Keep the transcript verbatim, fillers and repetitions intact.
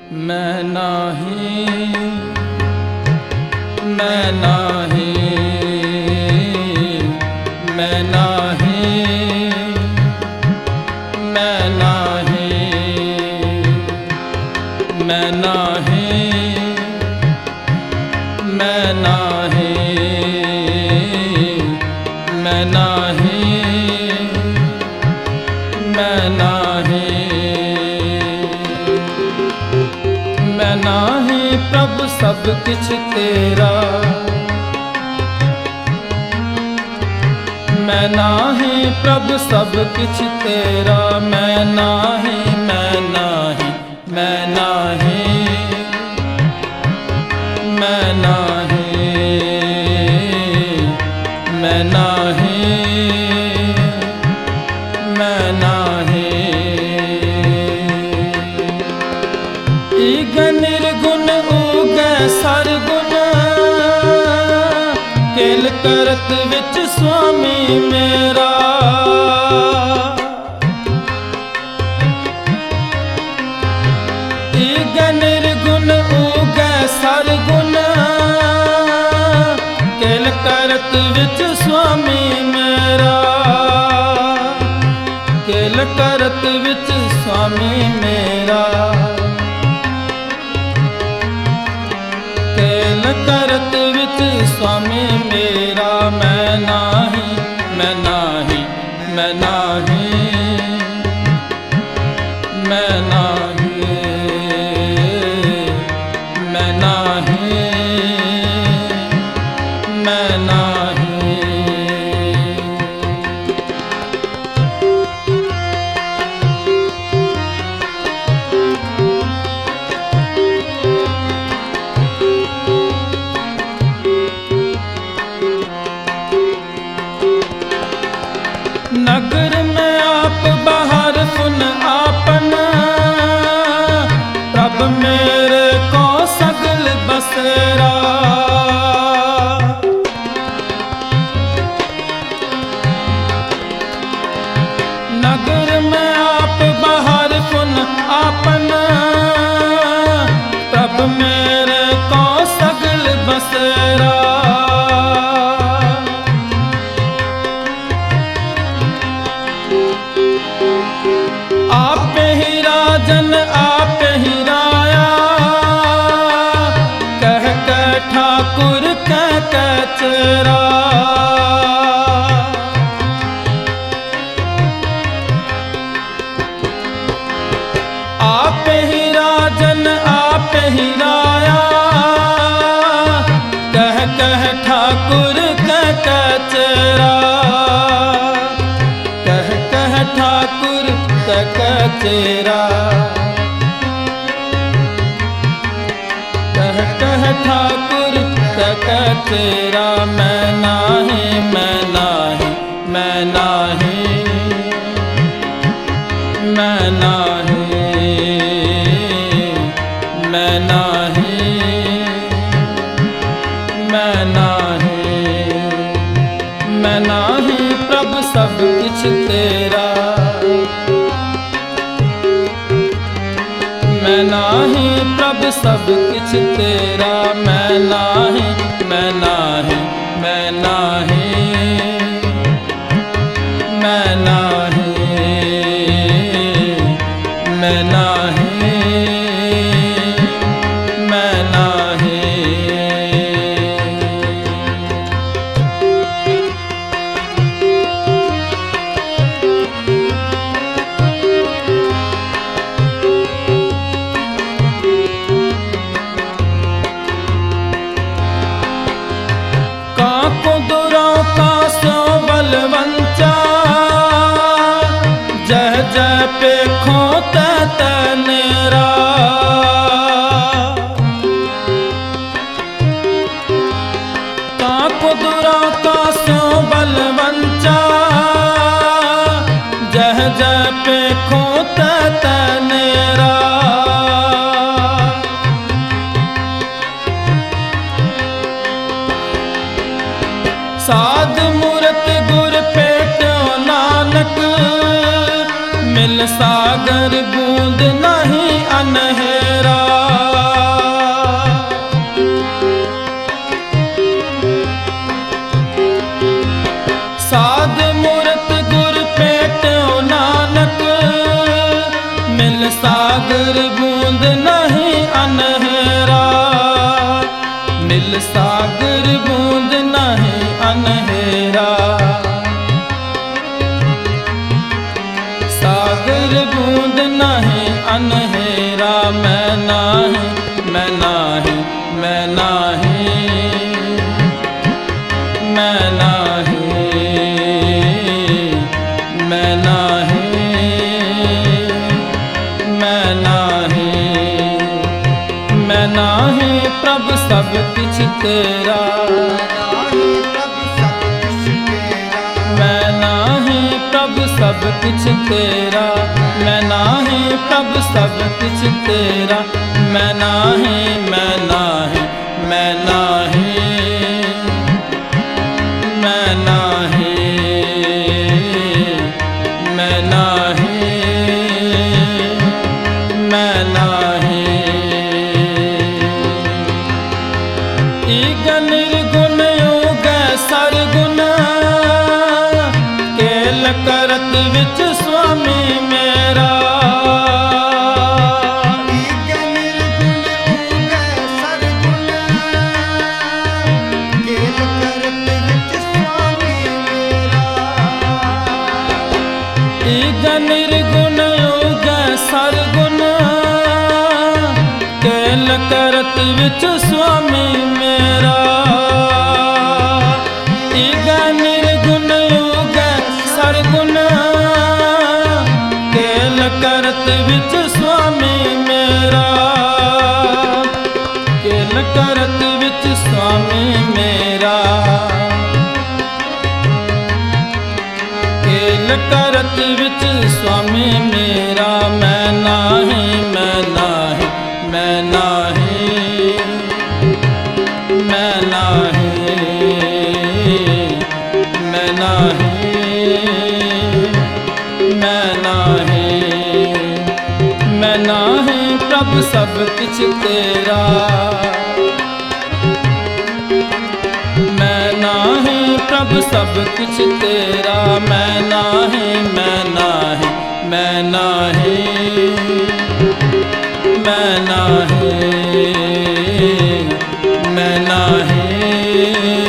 मैं नाही, मैं नाही, मैं नाही, मैं नाही, मैं नाही, मैं नाही, मैं नाही, मैं नाही, मैं नाही प्रभु सब किछ तेरा, मैं नाही प्रभु सब किछ तेरा, मैं नाही, मैं नाही, मैं नाही, मैं नाही, मैं नाही, मैं नाही, ईग निर्गुण उगै सरगुण, केल करत विच स्वामी मेरा, ईग निर्गुण उगै सरगुण, केल करत विच स्वामी मेरा, केल करत विच स्वामी मेरा, केल करत विच स्वामी मेरा, मैं नाही, मैं नाही, मैं नाही, मैं नाही, मैं नाही, मैं नाही, नगर में आप बाहर सुन आपन, प्रभ मेरे को सगल बसेरा, नगर में आप बाहर सुन आपन, प्रभ मेरे को सगल बसेरा, आप ही राजन आप ही राया, कह कह ठाकुर कह कह चेरा, आप ही राजन आप ही राया, कह कह ठाकुर कह कह चेरा, कह कह ठाकुर कह कह चेरा, कह कह ठाकुर कह कह चेरा, मैं नाही, मैं नाही, मैं नाही, मैं नाही, मैं नाही, मैं नाही, मैं नाही प्रभु सब किछ तेरा, मैं नाही प्रभु सब किछ तेरा, मैं नाही, मैं नाही, मैं नाही, मैं नाही, मैं नाही, मैं नाही, काको दुरों का सो बलवंचा, जह जह पे खोता तनेरा, काको दुरों का सो बलवंचा, जह जह पे खोता तनेरा, साध मूरत गुर पेटो नानक, मिल सागर बूंद नहीं अनहेरा। मिल सागर बूंद नहीं अनहेरा, मिल सागर बूंद नहीं अनहेरा, सागर बूंद नहीं अनहेरा। मैं नाही मैं नाही मैं नाही मैं नाही मैं नाही मैं नाही मैं नाही प्रभु सब कुछ तेरा, मैं नाही प्रभु सब कुछ तेरा, मैं नाही प्रभु सब कुछ तेरा, मैं नाही मैं नाही मैं नाही मैं नाही मैं नाही मैं नाही। ईग निर्गुण योग सरगुण, केल करत विच स्वामी मेरा, ईग निर्गुण योग सरगुण, केल करत विच स्वामी मेरा, ईग निर्गुण योग सरगुण, केल करत विच स्वामी मेरा, ईग निर्गुण योग सरगुण, केल करत विच स्वामी मेरा, केल करत विच स्वामी मेरा, केल करत विच स्वामी मेरा। मैं नाही मैं नाही मैं नाही मैं नाही मैं नाही मैं नाही मैं नाही प्रभु सब कुछ तेरा, मैं नाही प्रभु सब कुछ तेरा, मैं नाही मैं नाही मैं नाही मैं नाही मैं नाही